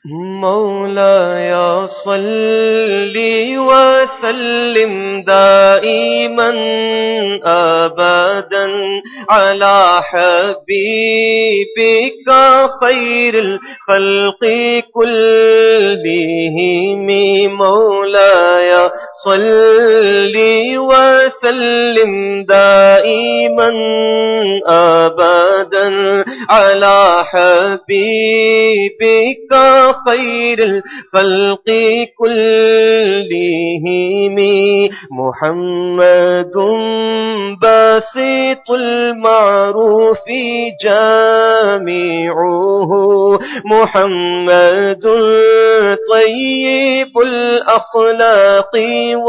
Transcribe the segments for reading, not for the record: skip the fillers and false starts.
मौलाया सल्ली वसल्लिम दाइमन अबदन अला हबीबिका खैरुल खल्क़ि कुल्लिहिम। मौलाया सल्ली वसल्लिम दाइमन अबदन अला हबीबिका खैरुल खल्क़ि कुल्लिहिम। मुहम्मदुन बासितुल मारूफि जामिउहु। मुहम्मदुन तय्यिबुल अख़लाक़ि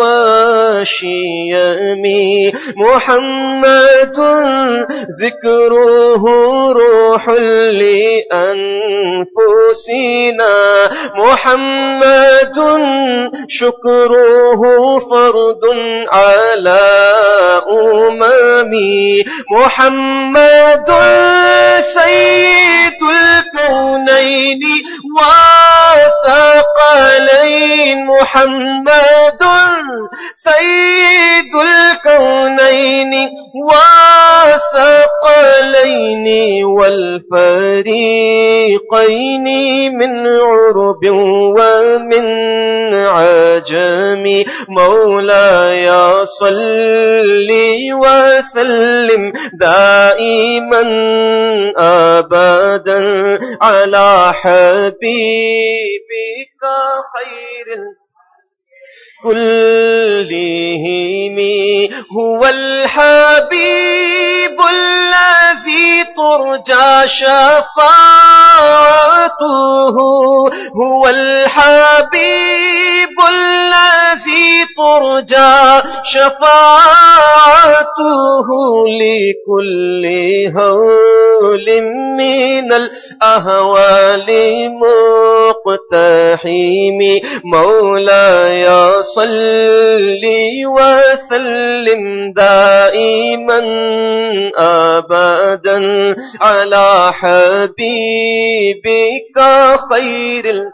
वशियमी। मुहम्मदुन ज़िक्रुहु रूहुल लिअन्फुसिना। मुहम्मदुन शुक्रुहु फर्दुन अला उममी। मुहम्मदुन सय्यिदुल कौनैनि व सकलैन। मुहम्मदुन सय्यिदुल कौनैनि व सकलैनि वल फरीक़ैनि मिन उर्ब व मिन अजमी। मौलाया सल्ली वसल्लिम दाइमन अबदन अला हबीबिका खैरुल कुल्लिहिम। हुवल हबीबुल लज़ी तुरजा शफ़ाअतुहु। हुवल हबीबुल लज़ी तुरजा शफ़ाअतुहु लिकुल्लि हौलिम मिनल अहवालि मुक़्तहिम। मौलाया सल्ली वसल्लिम दाइमन अबदन अला हबीबिका खैरुल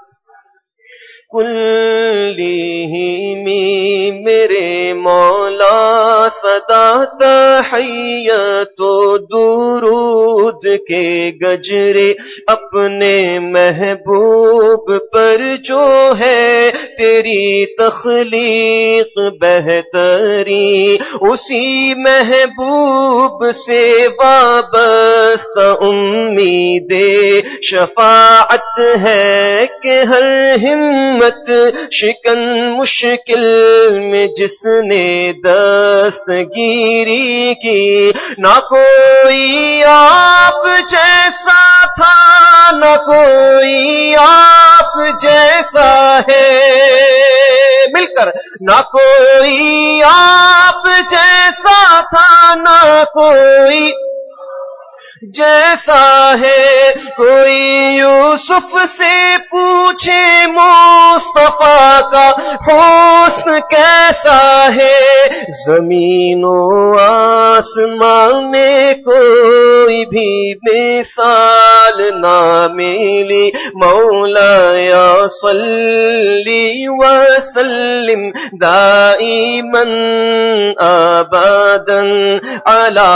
कुल्लिहिम। मेरे मौला सदा तहय्यतो दुरूद के गजरे अपने महबूब पर जो है तेरी तख्लीक बेहतरी। उसी महबूब से वाबस्ता उम्मीदे शफाअत है कि हर हिम्मत शिकन मुश्किल में जिसने दस्तगीरी की। ना कोई आप जैसा था ना कोई आप जैसा है। मिलकर ना कोई आप जैसा था ना कोई जैसा है। कोई यूसुफ से पूछे मुस्तफा का हुस्न कैसा है। ज़मीनो आसमां में कोई भी मिसाल ना मिली। मौलाया सल्ली वसल्लिम दाइमन अबदन अला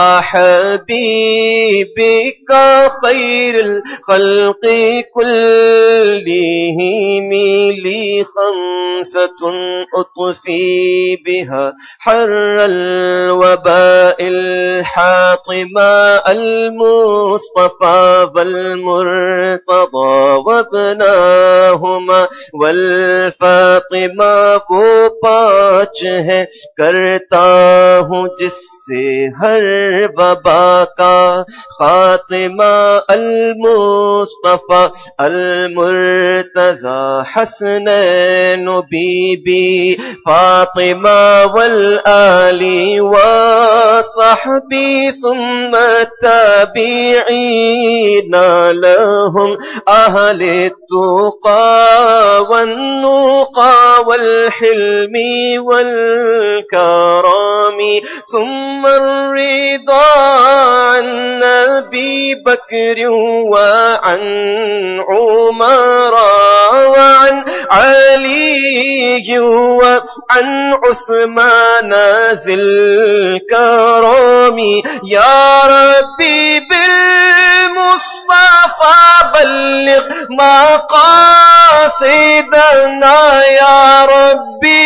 हबीबिका खैरुल खल्क़ि कुल्लिहिम। ली खम्सतुन उत्फ़ी बिहा हर्रल वबाइल हातिमा अल मुस्तफ़ा वल मुर्तज़ा वब्नाहुमा वल फातिमा। वो पाँच है करता हूँ जिससे हर वबा का खातिमा। अल मुस्तफ़ा अल मुर्तज़ा हसनैन बीबी फातिमा वल आली व सहबी सुम्मा ताबिईन लहुम अहले तुक़ा वन्नुक़ा वल हिल्मी वल करमी। सुम्मा रिदा नबी बकर व अन उमरा وعن عثمان ذي الكرم يا ربي بالمصطفى بلغ مقاصدنا يا ربي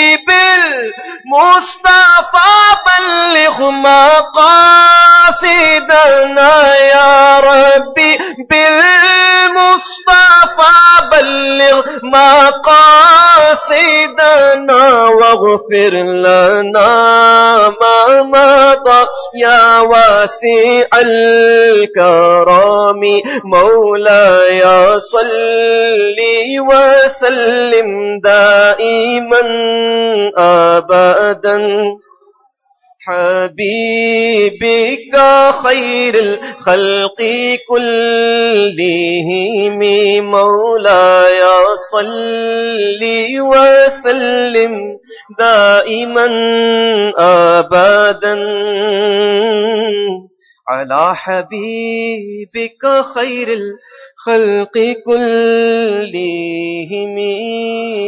بالمصطفى بلغ مقاصدنا يا ربي بالمصطفى بلغ مقاصدنا واغفر لنا ما مضى يا واسع الكرم مولاي صل وسلم دائما أبدا حبيبك خير الخلق كلهم مولاي صل وسلم دائما أبدا على حبيبك خير الخلق كلهم